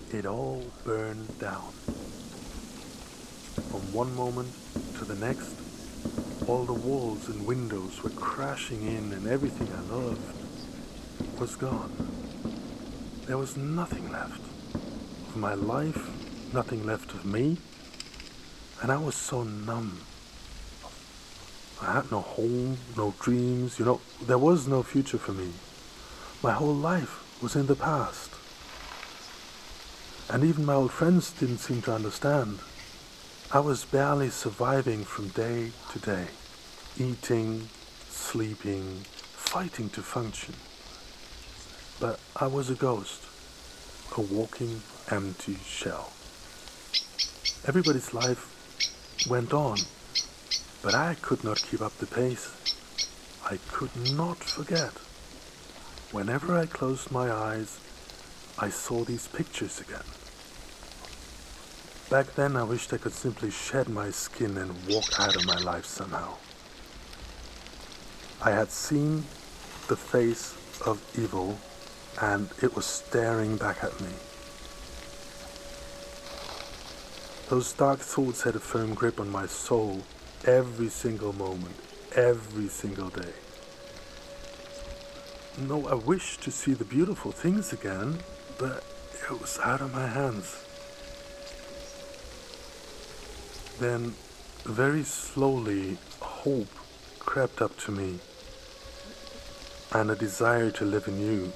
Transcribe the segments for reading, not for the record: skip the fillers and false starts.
it all burned down. From one moment to the next, all the walls and windows were crashing in and everything I loved was gone. There was nothing left of my life, nothing left of me, and I was so numb. I had no home, no dreams, there was no future for me. My whole life was in the past. And even my old friends didn't seem to understand. I was barely surviving from day to day, eating, sleeping, fighting to function. But I was a ghost, a walking empty shell. Everybody's life went on, but I could not keep up the pace. I could not forget. Whenever I closed my eyes, I saw these pictures again. Back then I wished I could simply shed my skin and walk out of my life somehow. I had seen the face of evil, and it was staring back at me. Those dark thoughts had a firm grip on my soul every single moment, every single day. No, I wished to see the beautiful things again, but it was out of my hands. Then, very slowly, hope crept up to me, and a desire to live anew.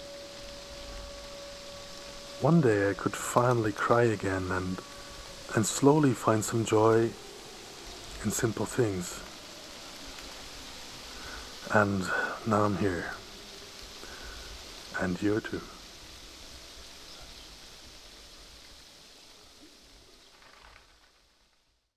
One day I could finally cry again and slowly find some joy in simple things. And now I'm here. And you too.